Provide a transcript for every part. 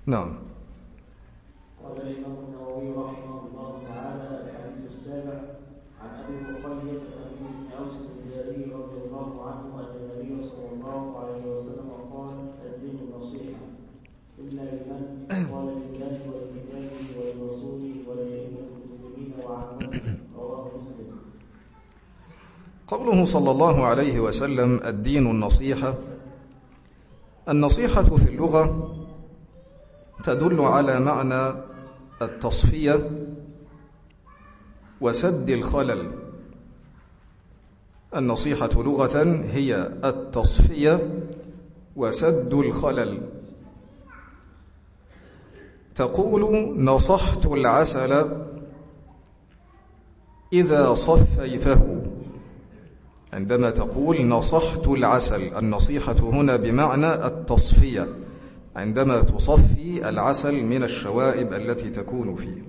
نعم. قال الإمام النووي رحمه الله تعالى: الحديث السابع عن أبي رقية تميم بن أوس الجاري رضي الله عنه أن النبي صلى الله عليه وسلم قال: الدين النصيحة إلا لمن قال لله ولكتابه ولرسوله ولأئمة المسلمين وعامتهم. رواه مسلم. قوله صلى الله عليه وسلم الدين النصيحة، النصيحة في اللغة تدل على معنى التصفية وسد الخلل. النصيحة لغة هي التصفية وسد الخلل. تقول نصحت العسل إذا صفيته. عندما تقول نصحت العسل، النصيحة هنا بمعنى التصفية، عندما تصفي العسل من الشوائب التي تكون فيه.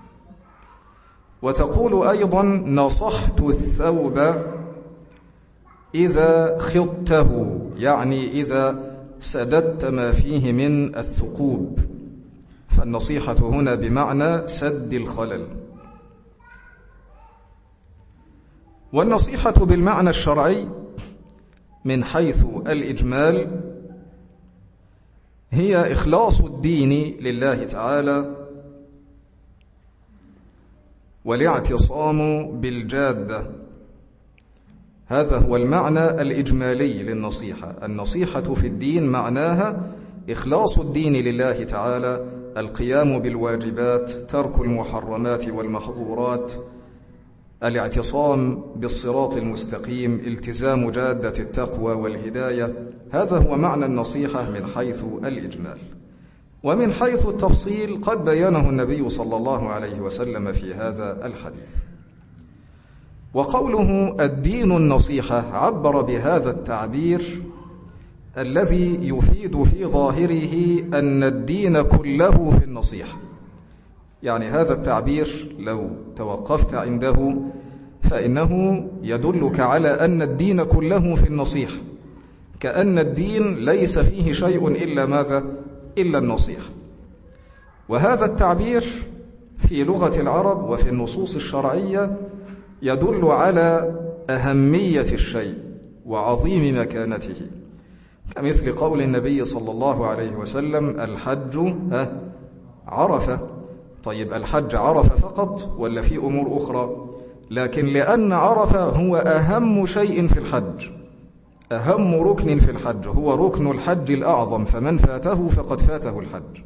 وتقول أيضا نصحت الثوب إذا خضته، يعني إذا سددت ما فيه من الثقوب. فالنصيحة هنا بمعنى سد الخلل. والنصيحة بالمعنى الشرعي من حيث الإجمال هي إخلاص الدين لله تعالى والاعتصام بالجادة. هذا هو المعنى الإجمالي للنصيحة. النصيحة في الدين معناها إخلاص الدين لله تعالى، القيام بالواجبات، ترك المحرمات والمحظورات، الاعتصام بالصراط المستقيم، التزام جادة التقوى والهداية. هذا هو معنى النصيحة من حيث الإجمال. ومن حيث التفصيل قد بيانه النبي صلى الله عليه وسلم في هذا الحديث. وقوله الدين النصيحة عبر بهذا التعبير الذي يفيد في ظاهره أن الدين كله في النصيحة. يعني هذا التعبير لو توقفت عنده فإنه يدلك على أن الدين كله في النصيحة، كأن الدين ليس فيه شيء إلا ماذا؟ إلا النصيحة. وهذا التعبير في لغة العرب وفي النصوص الشرعية يدل على أهمية الشيء وعظيم مكانته، كمثل قول النبي صلى الله عليه وسلم الحج عرفة. طيب الحج عرفة فقط ولا في أمور أخرى؟ لكن لأن عرفة هو أهم شيء في الحج، أهم ركن في الحج، هو ركن الحج الأعظم، فمن فاته فقد فاته الحج.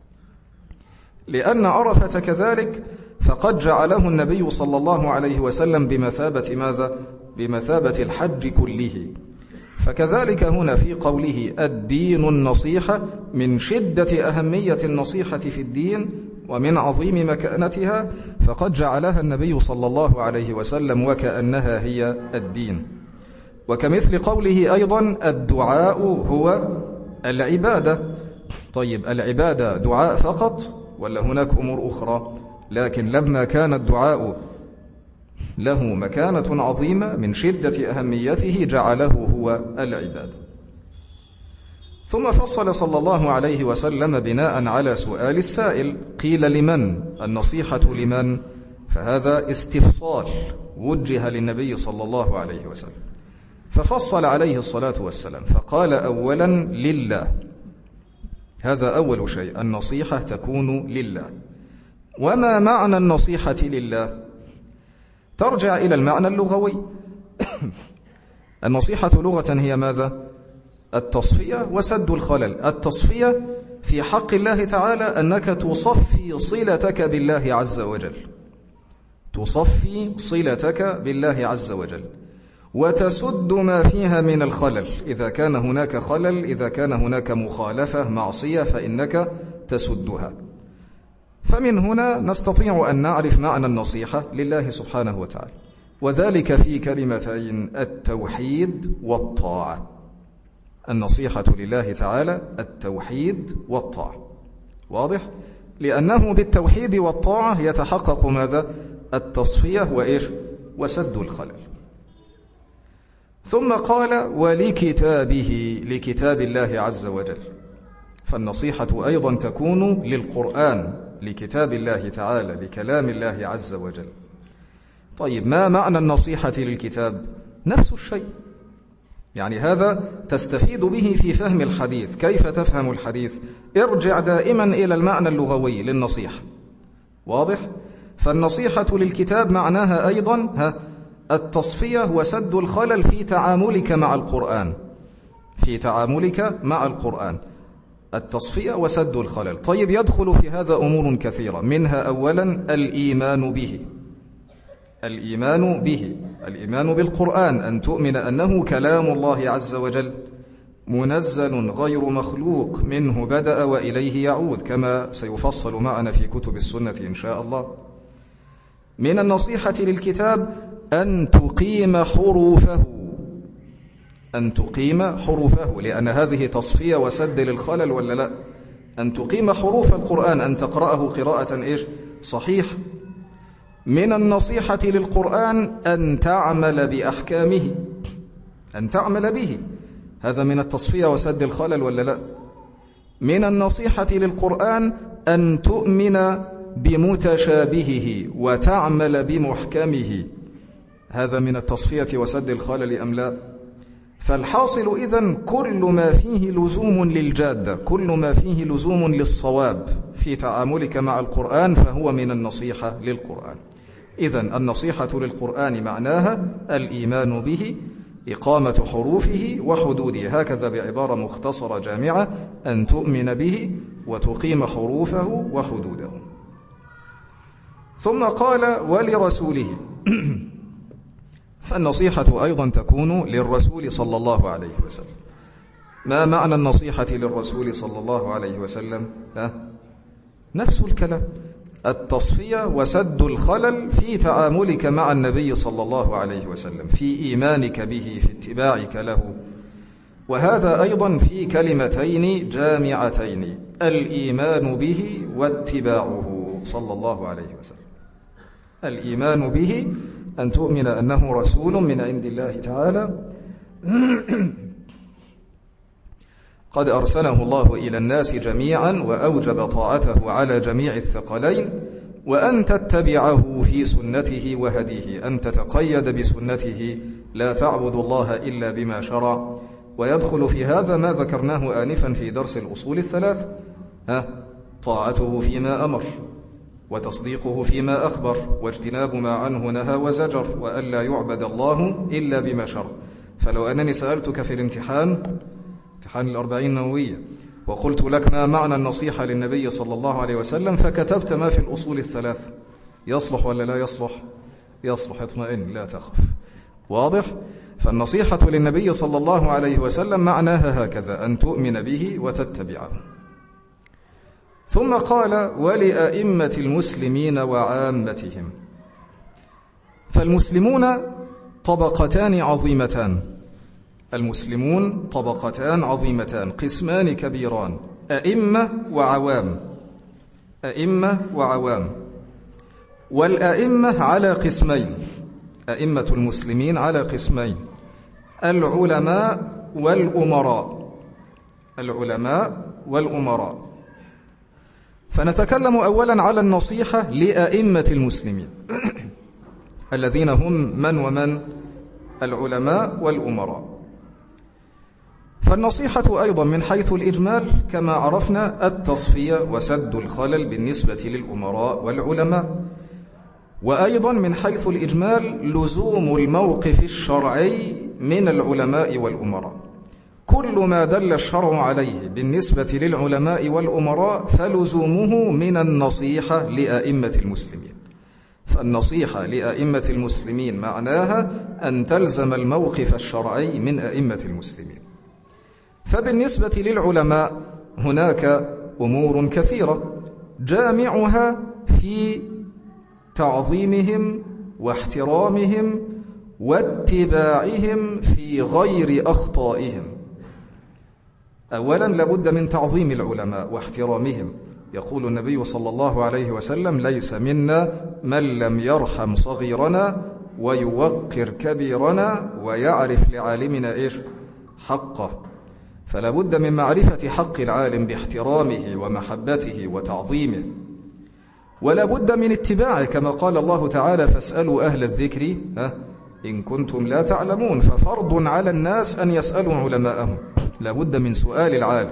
لأن عرفة كذلك فقد جعله النبي صلى الله عليه وسلم بمثابة ماذا؟ بمثابة الحج كله. فكذلك هنا في قوله الدين النصيحة، من شدة أهمية النصيحة في الدين ومن عظيم مكانتها، فقد جعلها النبي صلى الله عليه وسلم وكأنها هي الدين. وكمثل قوله أيضا الدعاء هو العبادة. طيب العبادة دعاء فقط ولا هناك أمور أخرى؟ لكن لما كان الدعاء له مكانة عظيمة من شدة أهميته جعله هو العبادة. ثم فصل صلى الله عليه وسلم بناء على سؤال السائل، قيل لمن؟ النصيحة لمن؟ فهذا استفصال وجه للنبي صلى الله عليه وسلم، ففصل عليه الصلاة والسلام فقال أولا لله. هذا أول شيء، النصيحة تكون لله. وما معنى النصيحة لله؟ ترجع إلى المعنى اللغوي. النصيحة لغة هي ماذا؟ التصفية وسد الخلل. التصفية في حق الله تعالى أنك تصفي صلتك بالله عز وجل، تصفي صلتك بالله عز وجل، وتسد ما فيها من الخلل. إذا كان هناك خلل، إذا كان هناك مخالفة معصية، فإنك تسدها. فمن هنا نستطيع أن نعرف معنى النصيحة لله سبحانه وتعالى، وذلك في كلمتين: التوحيد والطاعة. النصيحة لله تعالى التوحيد والطاعة، واضح؟ لأنه بالتوحيد والطاعة يتحقق ماذا؟ التصفية وإيش؟ وسد الخلل. ثم قال ولكتابه، لكتاب الله عز وجل. فالنصيحة أيضا تكون للقرآن، لكتاب الله تعالى، لكلام الله عز وجل. طيب، ما معنى النصيحة للكتاب؟ نفس الشيء، يعني هذا تستفيد به في فهم الحديث. كيف تفهم الحديث؟ ارجع دائما إلى المعنى اللغوي للنصيحة. واضح؟ فالنصيحة للكتاب معناها أيضا التصفية وسد الخلل في تعاملك مع القرآن، في تعاملك مع القرآن، التصفية وسد الخلل. طيب، يدخل في هذا أمور كثيرة، منها أولا الإيمان به، الإيمان به، الإيمان بالقرآن، أن تؤمن أنه كلام الله عز وجل منزل غير مخلوق، منه بدأ وإليه يعود، كما سيفصل معنا في كتب السنة إن شاء الله. من النصيحة للكتاب أن تقيم حروفه، أن تقيم حروفه، لأن هذه تصفية وسد للخلل ولا لا؟ أن تقيم حروف القرآن، أن تقرأه قراءة صحيح. من النصيحة للقرآن أن تعمل بأحكامه، أن تعمل به، هذا من التصفية وسد الخلل ولا لا؟ من النصيحة للقرآن أن تؤمن بمتشابهه وتعمل بمحكمه، هذا من التصفية وسد الخلل أم لا؟ فالحاصل إذن كل ما فيه لزوم للجادة، كل ما فيه لزوم للصواب في تعاملك مع القرآن فهو من النصيحة للقرآن. إذن النصيحة للقرآن معناها الإيمان به، إقامة حروفه وحدوده، هكذا بعبارة مختصرة جامعة، أن تؤمن به وتقيم حروفه وحدوده. ثم قال ولرسوله، فالنصيحة أيضا تكون للرسول صلى الله عليه وسلم. ما معنى النصيحة للرسول صلى الله عليه وسلم؟ نفس الكلام، التصفية وسد الخلل في تعاملك مع النبي صلى الله عليه وسلم، في إيمانك به، في اتباعك له. وهذا أيضا في كلمتين جامعتين، الإيمان به واتباعه صلى الله عليه وسلم. الإيمان به أن تؤمن أنه رسول من عند الله تعالى قد أرسله الله إلى الناس جميعا وأوجب طاعته على جميع الثقلين، وأن تتبعه في سنته وهديه، أن تتقيد بسنته، لا تعبد الله إلا بما شرع. ويدخل في هذا ما ذكرناه آنفا في درس الأصول الثلاث، طاعته فيما أمر، وتصديقه فيما أخبر، واجتناب ما عنه نهى وزجر، وألا يعبد الله إلا بما شرع. فلو أنني سألتك في الامتحان 40 نووية وقلت لك ما معنى النصيحة للنبي صلى الله عليه وسلم، فكتبت ما في الأصول الثلاث، يصلح ولا لا يصلح؟ يصلح، اطمئن لا تخف. واضح؟ فالنصيحة للنبي صلى الله عليه وسلم معناها هكذا، أن تؤمن به وتتبعه. ثم قال ولأئمة المسلمين وعامتهم. فالمسلمون طبقتان عظيمتان، المسلمون طبقتان عظيمتان، قسمان كبيران، أئمة وعوام، أئمة وعوام. والأئمة على قسمين، أئمة المسلمين على قسمين، العلماء والأمراء، العلماء والأمراء. فنتكلم أولا على النصيحة لأئمة المسلمين الذين هم من ومن؟ العلماء والأمراء. فالنصيحة أيضا من حيث الإجمال كما عرفنا التصفية وسد الخلل بالنسبة للأمراء والعلماء، وأيضا من حيث الإجمال لزوم الموقف الشرعي من العلماء والأمراء. كل ما دل الشرع عليه بالنسبة للعلماء والأمراء فلزومه من النصيحة لأئمة المسلمين. فالنصيحة لأئمة المسلمين معناها أن تلزم الموقف الشرعي من أئمة المسلمين. فبالنسبة للعلماء هناك أمور كثيرة، جامعها في تعظيمهم واحترامهم واتباعهم في غير أخطائهم. أولا لابد من تعظيم العلماء واحترامهم. يقول النبي صلى الله عليه وسلم ليس منا من لم يرحم صغيرنا ويوقر كبيرنا ويعرف لعالمنا حقه. فلا بد من معرفة حق العالم باحترامه ومحبته وتعظيمه، ولا بد من اتباعه كما قال الله تعالى: فاسألوا أهل الذكر إن كنتم لا تعلمون. ففرض على الناس أن يسألوا علماءهم، لا بد من سؤال العالم،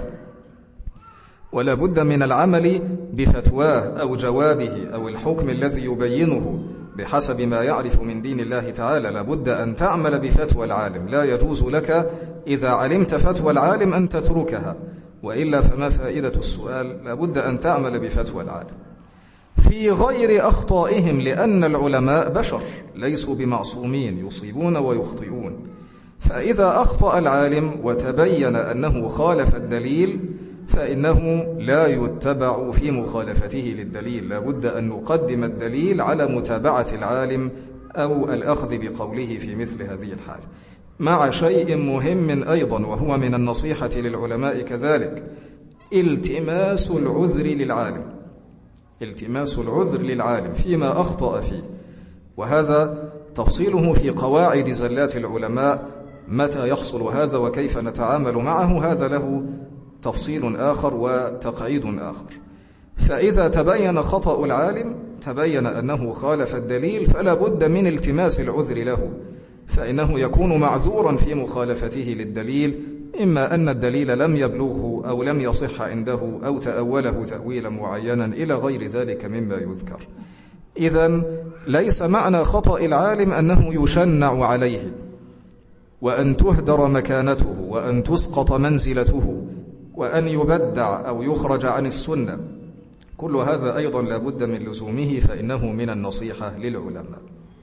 ولا بد من العمل بفتواه أو جوابه أو الحكم الذي يبينه بحسب ما يعرف من دين الله تعالى. لا بد أن تعمل بفتوى العالم، لا يجوز لك إذا علمت فتوى العالم أن تتركها، وإلا فما فائدة السؤال؟ لا بد أن تعمل بفتوى العالم في غير أخطائهم، لأن العلماء بشر ليسوا بمعصومين، يصيبون ويخطئون. فإذا أخطأ العالم وتبين أنه خالف الدليل فإنه لا يتبع في مخالفته للدليل، لا بد أن نقدم الدليل على متابعة العالم أو الأخذ بقوله في مثل هذه الحال. مع شيء مهم أيضا وهو من النصيحة للعلماء كذلك: التماس العذر للعالم، التماس العذر للعالم فيما أخطأ فيه، وهذا تفصيله في قواعد زلات العلماء. متى يحصل هذا وكيف نتعامل معه هذا له تفصيل آخر وتقعيد آخر. فإذا تبين خطأ العالم، تبين أنه خالف الدليل، فلا بد من التماس العذر له، فإنه يكون معذورا في مخالفته للدليل، إما أن الدليل لم يبلغه أو لم يصح عنده أو تأوله تأويلا معينا إلى غير ذلك مما يذكر. إذن ليس معنى خطأ العالم أنه يشنع عليه وأن تهدر مكانته وأن تسقط منزلته وأن يبدع أو يخرج عن السنة، كل هذا أيضا لا بد من لزومه، فإنه من النصيحة للعلماء.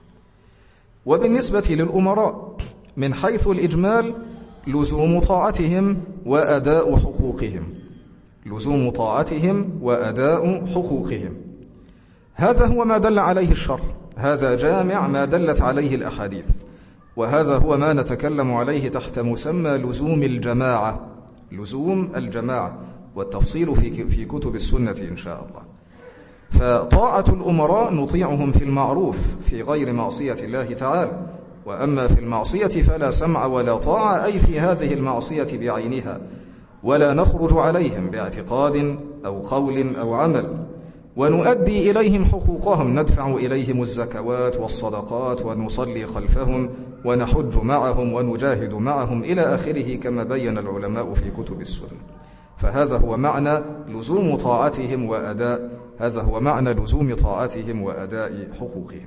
وبالنسبة للأمراء من حيث الإجمال لزوم طاعتهم وأداء حقوقهم، لزوم طاعتهم وأداء حقوقهم، هذا هو ما دل عليه الشرع، هذا جامع ما دلت عليه الأحاديث، وهذا هو ما نتكلم عليه تحت مسمى لزوم الجماعة، لزوم الجماعة، والتفصيل في كتب السنة إن شاء الله. فطاعة الأمراء نطيعهم في المعروف في غير معصية الله تعالى، وأما في المعصية فلا سمع ولا طاعة، أي في هذه المعصية بعينها، ولا نخرج عليهم باعتقاد أو قول أو عمل، ونؤدي إليهم حقوقهم، ندفع إليهم الزكوات والصدقات ونصلي خلفهم ونحج معهم ونجاهد معهم إلى آخره كما بين العلماء في كتب السنة. فهذا هو معنى لزوم طاعتهم وأداء، هذا هو معنى لزوم طاعتهم وأداء حقوقهم.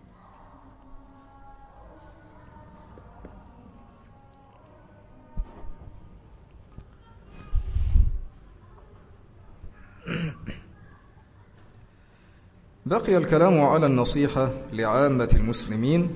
بقي الكلام على النصيحة لعامة المسلمين،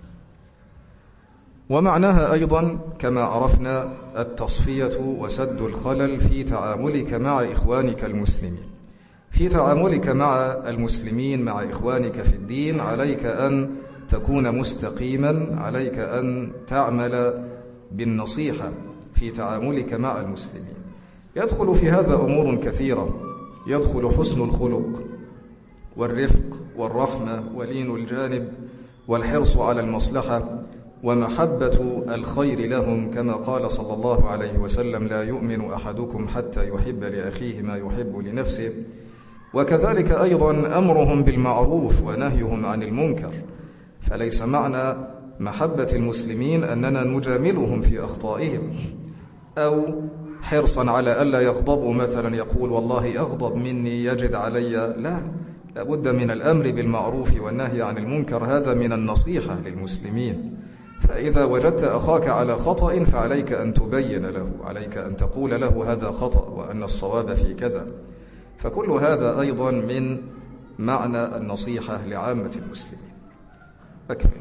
ومعناها أيضا كما عرفنا التصفية وسد الخلل في تعاملك مع إخوانك المسلمين. في تعاملك مع المسلمين مع إخوانك في الدين عليك أن تكون مستقيما، عليك أن تعمل بالنصيحة في تعاملك مع المسلمين. يدخل في هذا أمور كثيرة، يدخل حسن الخلق والرفق والرحمة ولين الجانب والحرص على المصلحة ومحبة الخير لهم، كما قال صلى الله عليه وسلم: لا يؤمن أحدكم حتى يحب لأخيه ما يحب لنفسه. وكذلك أيضا أمرهم بالمعروف ونهيهم عن المنكر. فليس معنى محبة المسلمين أننا نجاملهم في أخطائهم أو حرصا على ألا يغضبوا، مثلا يقول والله أغضب مني يجد علي، لا، لابد من الأمر بالمعروف والنهي عن المنكر، هذا من النصيحة للمسلمين. فإذا وجدت أخاك على خطأ فعليك أن تبين له، عليك أن تقول له هذا خطأ وأن الصواب في كذا. فكل هذا أيضا من معنى النصيحة لعامة المسلمين. أكمل.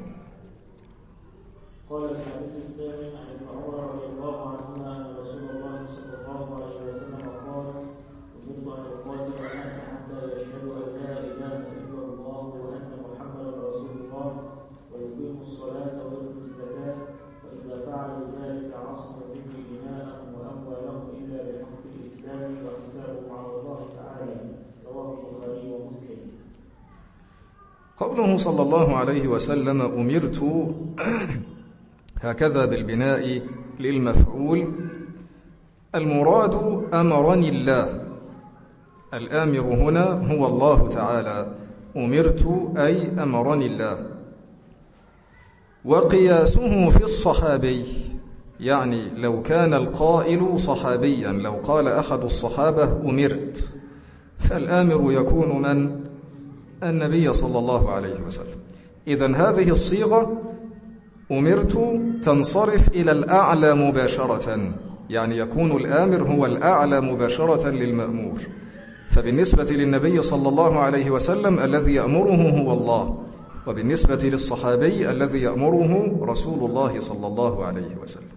قال الحديث الثامن عن ابن عمر رضي الله عنهما أن رسول الله صلى الله عليه وسلم قال: أمرت أن أقاتل الناس حتى يشهدوا أن لا إله إلا الله وأن محمدا رسول الله ويقيموا الصلاة ويؤتوا الزكاة، فإذا فعلوا ذلك عصموا مني دماءهم وأموالهم إلا بحق الإسلام وحسابهم على الله تعالى. رواه البخاري ومسلم. قوله صلى الله عليه وسلم أمرت هكذا بالبناء للمفعول، المراد أمرني الله، الآمر هنا هو الله تعالى، أمرت أي أمرني الله. وقياسه في الصحابي، يعني لو كان القائل صحابيا، لو قال أحد الصحابة أمرت، فالآمر يكون من؟ النبي صلى الله عليه وسلم. إذن هذه الصيغة أمرت تنصرف إلى الأعلى مباشرة، يعني يكون الآمر هو الأعلى مباشرة للمأمور. فبالنسبة للنبي صلى الله عليه وسلم الذي يأمره هو الله، وبالنسبة للصحابي الذي يأمره رسول الله صلى الله عليه وسلم.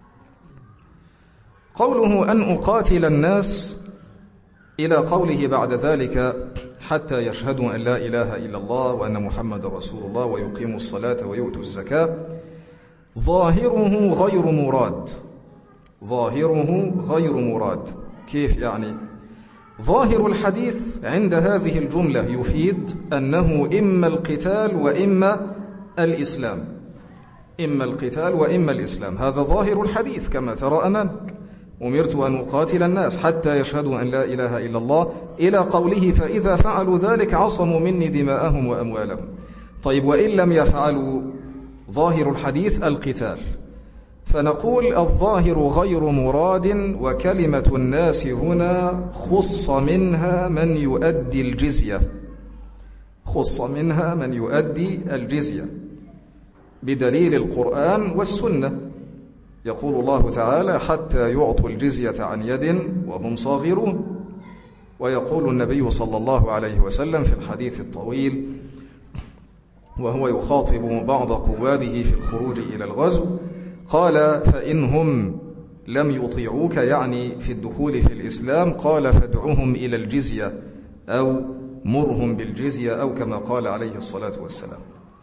قوله أن أقاتل الناس إلى قوله بعد ذلك حتى يشهدوا أن لا إله إلا الله وأن محمد رسول الله ويقيموا الصلاة ويؤتوا الزكاة، ظاهره غير مراد. ظاهره غير مراد. كيف يعني؟ ظاهر الحديث عند هذه الجملة يفيد أنه إما القتال وإما الإسلام، إما القتال وإما الإسلام. هذا ظاهر الحديث كما ترى أمامك، أمرت أن أقاتل الناس حتى يشهدوا أن لا إله إلا الله إلى قوله فإذا فعلوا ذلك عصموا مني دماءهم وأموالهم. طيب وإن لم يفعلوا؟ ظاهر الحديث القتال، فنقول الظاهر غير مراد، وكلمة الناس هنا خص منها من يؤدي الجزية، خص منها من يؤدي الجزية بدليل القرآن والسنة. يقول الله تعالى حتى يعطوا الجزية عن يد وهم صاغرون. ويقول النبي صلى الله عليه وسلم في الحديث الطويل وهو يخاطب بعض قواده في الخروج إلى الغزو، قال فإنهم لم يطيعوك، يعني في الدخول في الإسلام، قال فادعوهم إلى الجزية أو مرهم بالجزية، أو كما قال عليه الصلاة والسلام.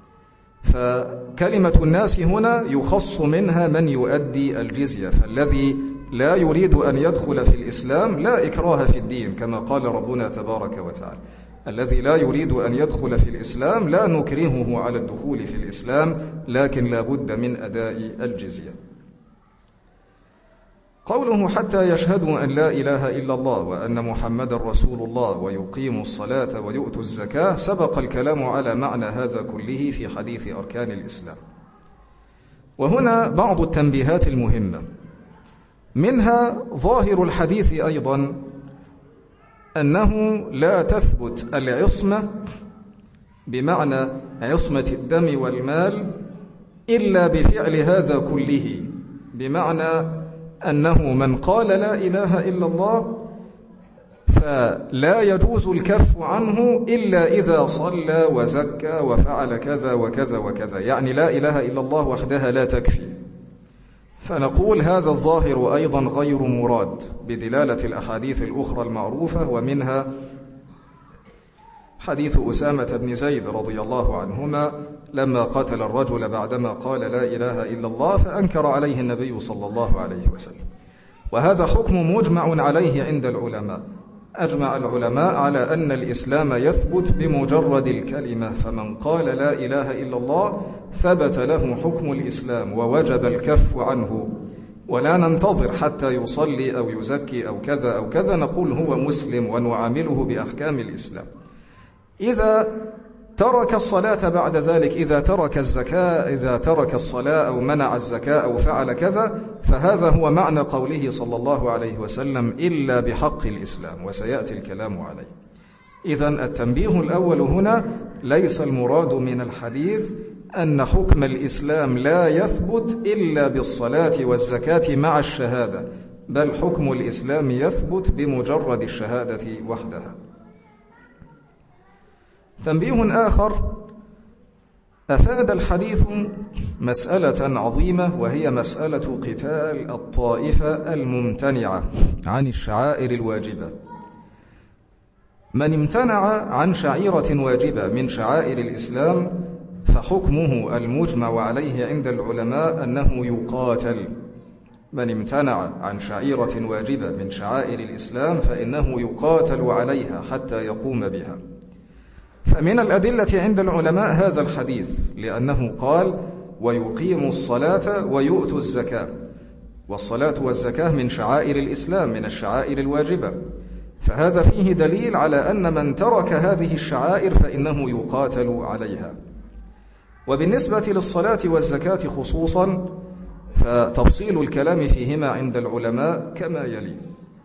فكلمة الناس هنا يخص منها من يؤدي الجزية، فالذي لا يريد أن يدخل في الإسلام لا إكراه في الدين كما قال ربنا تبارك وتعالى. الذي لا يريد أن يدخل في الإسلام لا نكرهه على الدخول في الإسلام، لكن لا بد من أداء الجزية. قوله حتى يشهدوا أن لا إله إلا الله وأن محمد رسول الله ويقيموا الصلاة ويؤتوا الزكاة، سبق الكلام على معنى هذا كله في حديث أركان الإسلام. وهنا بعض التنبيهات المهمة، منها ظاهر الحديث أيضا أنه لا تثبت العصمة بمعنى عصمة الدم والمال إلا بفعل هذا كله، بمعنى أنه من قال لا إله إلا الله فلا يجوز الكف عنه إلا إذا صلى وزكى وفعل كذا وكذا وكذا، يعني لا إله إلا الله وحدها لا تكفي. فنقول هذا الظاهر أيضا غير مراد بدلالة الأحاديث الأخرى المعروفة، ومنها حديث أسامة بن زيد رضي الله عنهما لما قتل الرجل بعدما قال لا إله إلا الله فأنكر عليه النبي صلى الله عليه وسلم. وهذا حكم مجمع عليه عند العلماء، أجمع العلماء على أن الإسلام يثبت بمجرد الكلمة، فمن قال لا إله إلا الله ثبت له حكم الإسلام ووجب الكف عنه، ولا ننتظر حتى يصلي أو يزكي أو كذا أو كذا، نقول هو مسلم ونعامله بأحكام الإسلام. إذا ترك الصلاة بعد ذلك، إذا ترك الزكاة، إذا ترك الصلاة أو منع الزكاة أو فعل كذا، فهذا هو معنى قوله صلى الله عليه وسلم إلا بحق الإسلام، وسيأتي الكلام عليه. إذن التنبيه الأول هنا ليس المراد من الحديث أن حكم الإسلام لا يثبت إلا بالصلاة والزكاة مع الشهادة، بل حكم الإسلام يثبت بمجرد الشهادة وحدها. تنبيه آخر، أفاد الحديث مسألة عظيمة، وهي مسألة قتال الطائفة الممتنعة عن الشعائر الواجبة. من امتنع عن شعيرة واجبة من شعائر الإسلام فحكمه المجمع عليه عند العلماء أنه يقاتل. من امتنع عن شعيرة واجبة من شعائر الإسلام فإنه يقاتل عليها حتى يقوم بها. فمن الأدلة عند العلماء هذا الحديث، لأنه قال ويقيموا الصلاة ويؤتوا الزكاة، والصلاة والزكاة من شعائر الإسلام، من الشعائر الواجبة، فهذا فيه دليل على أن من ترك هذه الشعائر فإنه يقاتل عليها. وبالنسبة للصلاة والزكاة خصوصا فتفصيل الكلام فيهما عند العلماء كما يلي.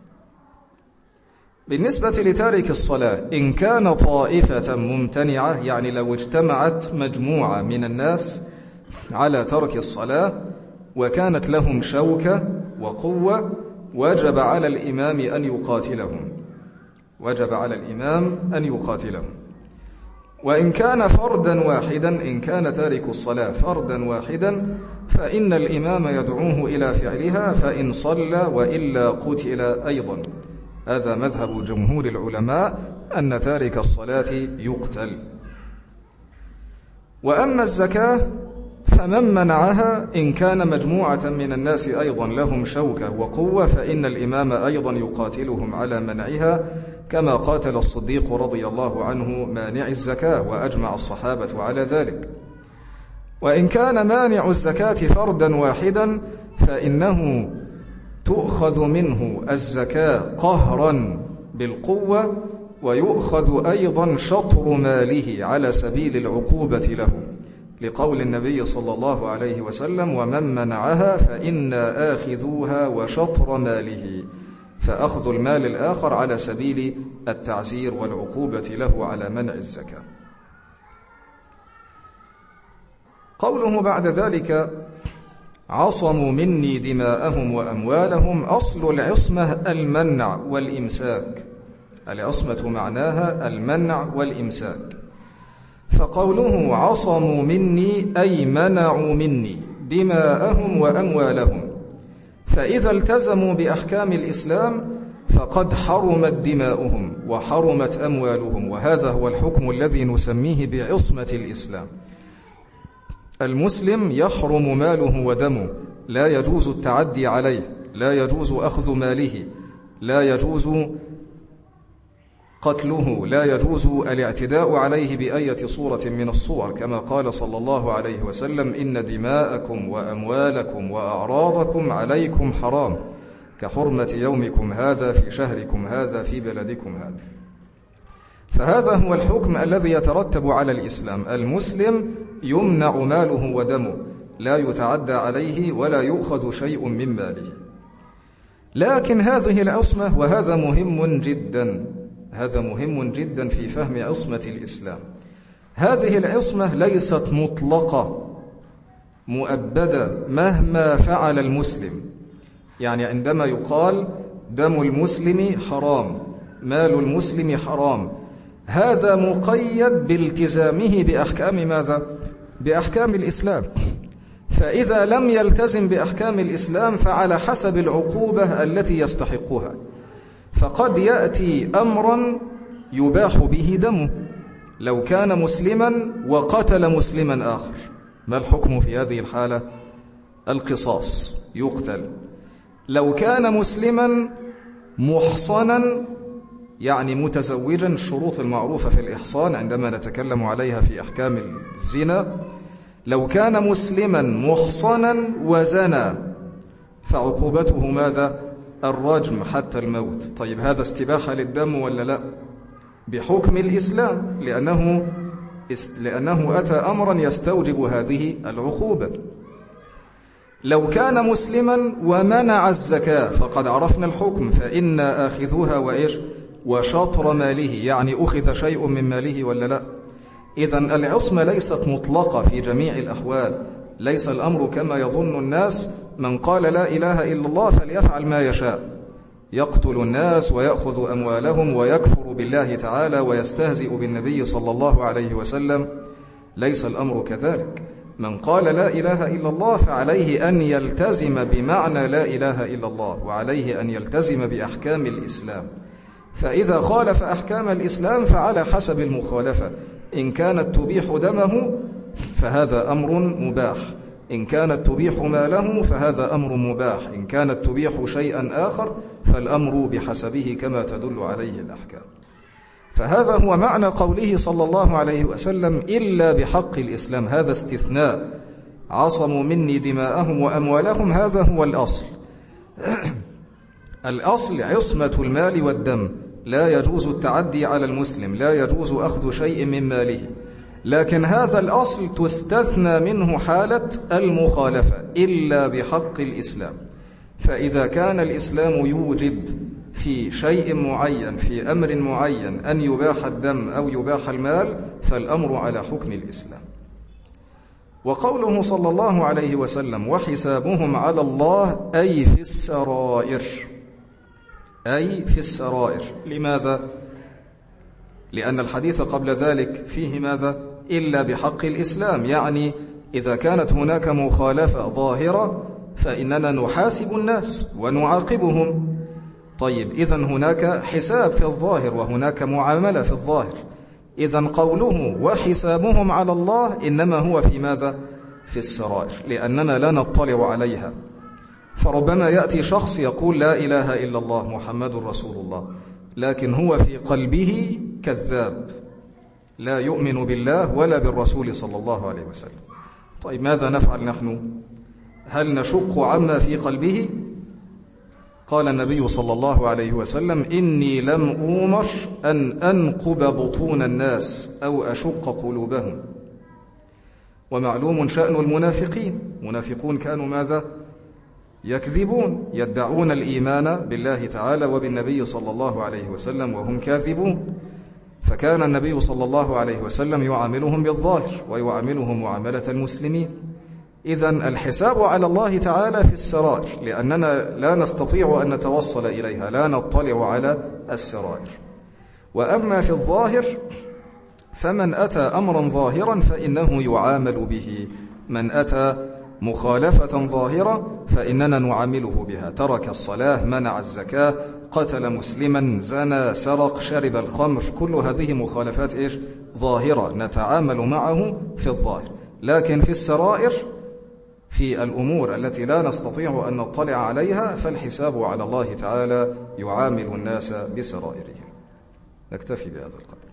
بالنسبة لتارك الصلاة، إن كان طائفة ممتنعة، يعني لو اجتمعت مجموعة من الناس على ترك الصلاة وكانت لهم شوكة وقوة، وجب على الإمام أن يقاتلهم، وجب على الإمام أن يقاتلهم. وإن كان فردا واحدا، إن كان تارك الصلاة فردا واحدا، فإن الإمام يدعوه إلى فعلها، فإن صلى وإلا قتل أيضا. هذا مذهب جمهور العلماء أن تارك الصلاة يقتل. وأما الزكاة فمن منعها إن كان مجموعة من الناس أيضا لهم شوكة وقوة، فإن الإمام أيضا يقاتلهم على منعها، كما قاتل الصديق رضي الله عنه مانع الزكاة، وأجمع الصحابة على ذلك. وإن كان مانع الزكاة فردا واحدا، فإنه تؤخذ منه الزكاة قهرا بالقوة، ويؤخذ أيضا شطر ماله على سبيل العقوبة له، لقول النبي صلى الله عليه وسلم: ومن منعها فإنا آخذوها وشطر ماله، فأخذ المال الآخر على سبيل التعزير والعقوبة له على منع الزكاة. قوله بعد ذلك: عصموا مني دماءهم وأموالهم، أصل العصمة المنع والإمساك، العصمة معناها المنع والإمساك. فقوله عصموا مني أي منعوا مني دماءهم وأموالهم، فإذا التزموا بأحكام الإسلام فقد حرمت دماؤهم وحرمت أموالهم، وهذا هو الحكم الذي نسميه بعصمة الإسلام. المسلم يحرم ماله ودمه، لا يجوز التعدي عليه، لا يجوز أخذ ماله، لا يجوز قتله، لا يجوز الاعتداء عليه بأية صورة من الصور، كما قال صلى الله عليه وسلم: إن دماءكم وأموالكم وأعراضكم عليكم حرام كحرمة يومكم هذا في شهركم هذا في بلدكم هذا. فهذا هو الحكم الذي يترتب على الإسلام. المسلم يمنع ماله ودمه، لا يتعدى عليه ولا يؤخذ شيء من ماله. لكن هذه العصمة، وهذا مهم جدا، هذا مهم جدا في فهم عصمة الإسلام، هذه العصمة ليست مطلقة مؤبدة مهما فعل المسلم. يعني عندما يقال دم المسلم حرام، مال المسلم حرام، هذا مقيد بالتزامه بأحكام ماذا؟ بأحكام الإسلام. فإذا لم يلتزم بأحكام الإسلام فعلى حسب العقوبة التي يستحقها. فقد يأتي أمرا يباح به دمه، لو كان مسلما وقتل مسلما آخر، ما الحكم في هذه الحالة؟ القصاص، يقتل. لو كان مسلما محصنا، يعني متزوجا، الشروط المعروفة في الإحصان عندما نتكلم عليها في أحكام الزنا، لو كان مسلما محصنا وزنى فعقوبته ماذا؟ الرجم حتى الموت. طيب هذا استباحة للدم ولا لا؟ بحكم الإسلام، لأنه أتى أمرا يستوجب هذه العقوبة. لو كان مسلما ومنع الزكاة فقد عرفنا الحكم، فإنا آخذوها وإيش؟ وشطر ماله، يعني أخذ شيء من ماله ولا لا؟ إذن العصمة ليست مطلقة في جميع الأحوال، ليس الأمر كما يظن الناس: من قال لا إله إلا الله فليفعل ما يشاء، يقتل الناس ويأخذ أموالهم ويكفر بالله تعالى ويستهزئ بالنبي صلى الله عليه وسلم. ليس الأمر كذلك. من قال لا إله إلا الله فعليه أن يلتزم بمعنى لا إله إلا الله، وعليه أن يلتزم بأحكام الإسلام. فإذا خالف أحكام الإسلام فعلى حسب المخالفة، إن كانت تبيح دمه فهذا أمر مباح، إن كانت تبيح ماله فهذا أمر مباح، إن كانت تبيح شيئا آخر فالأمر بحسبه كما تدل عليه الأحكام. فهذا هو معنى قوله صلى الله عليه وسلم: إلا بحق الإسلام، هذا استثناء. عصموا مني دماءهم وأموالهم، هذا هو الأصل. الأصل عصمة المال والدم، لا يجوز التعدي على المسلم، لا يجوز أخذ شيء من ماله، لكن هذا الأصل تستثنى منه حالة المخالفة إلا بحق الإسلام. فإذا كان الإسلام يوجب في شيء معين في أمر معين أن يباح الدم أو يباح المال فالأمر على حكم الإسلام. وقوله صلى الله عليه وسلم وحسابهم على الله أي في السرائر، أي في السرائر. لماذا؟ لأن الحديث قبل ذلك فيه ماذا؟ إلا بحق الإسلام، يعني إذا كانت هناك مخالفة ظاهرة فإننا نحاسب الناس ونعاقبهم. طيب إذن هناك حساب في الظاهر وهناك معاملة في الظاهر، إذن قوله وحسابهم على الله إنما هو في ماذا؟ في السرائر، لأننا لا نطلع عليها. فربما يأتي شخص يقول لا إله إلا الله محمد رسول الله، لكن هو في قلبه كذاب، لا يؤمن بالله ولا بالرسول صلى الله عليه وسلم. طيب ماذا نفعل نحن؟ هل نشق عما في قلبه؟ قال النبي صلى الله عليه وسلم إني لم أؤمر أن أنقب بطون الناس أو أشق قلوبهم. ومعلوم شأن المنافقين، منافقون كانوا ماذا؟ يكذبون، يدعون الإيمان بالله تعالى وبالنبي صلى الله عليه وسلم وهم كاذبون. فكان النبي صلى الله عليه وسلم يعاملهم بالظاهر ويعاملهم معاملة المسلمين. إذن الحساب على الله تعالى في السرائر، لأننا لا نستطيع أن نتوصل إليها، لا نطلع على السرائر. وأما في الظاهر فمن أتى أمرا ظاهرا فإنه يعامل به، من أتى مخالفة ظاهرة فإننا نعامله بها، ترك الصلاة، منع الزكاة، قتل مسلما، زنى، سرق، شرب الخمر، كل هذه مخالفات إيش؟ ظاهرة، نتعامل معه في الظاهر. لكن في السرائر، في الأمور التي لا نستطيع أن نطلع عليها، فالحساب على الله تعالى يعامل الناس بسرائرهم. نكتفي بهذا القدر.